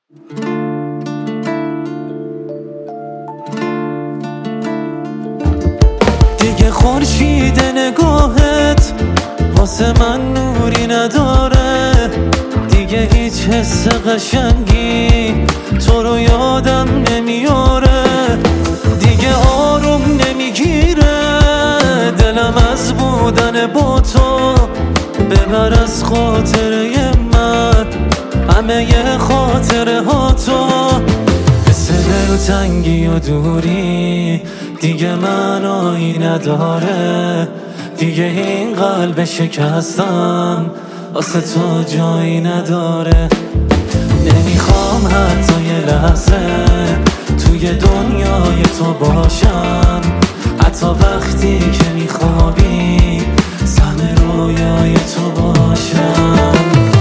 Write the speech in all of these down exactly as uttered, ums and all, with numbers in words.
دیگه خورشید نگاهت واسه من نوری نداره، دیگه هیچ حس قشنگی تو رو یادم نمیاره، دیگه آروم نمیگیره دلم از بودن با تو، ببر از خاطره من همه ی خاطره ها تو. مثل دلتنگی و دوری دیگه معنایی نداره، دیگه این قلب شکستم واسه تو جایی نداره. نمیخوام حتی یه لحظه توی دنیای تو باشم، حتی وقتی که میخوابی سهم رویای تو باشم.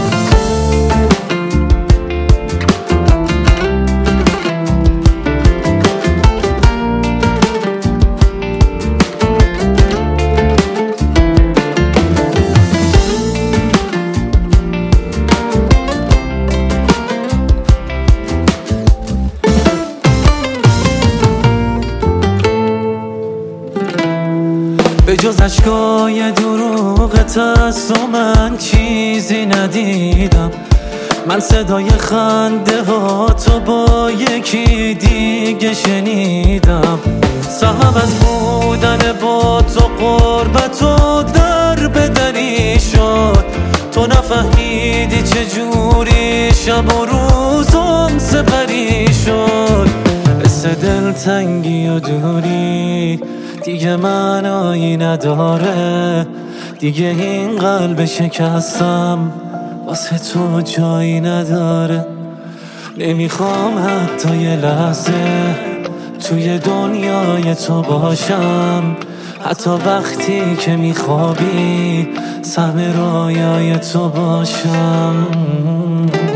به جز اشکای دروغت از تو من چیزی ندیدم، من صدای خنده ها تو با یکی دیگه شنیدم. صاحب از بودن با تو قربت و در بدری شد، تو نفهمیدی چجوری شب و روزم سپری شد. مثل دلتنگی و دوری دیگه معنایی نداره، دیگه این قلب شکستم واسه تو جایی نداره. نمیخوام حتی یه لحظه توی دنیای تو باشم، حتی وقتی که میخوابی سهم رویای تو باشم.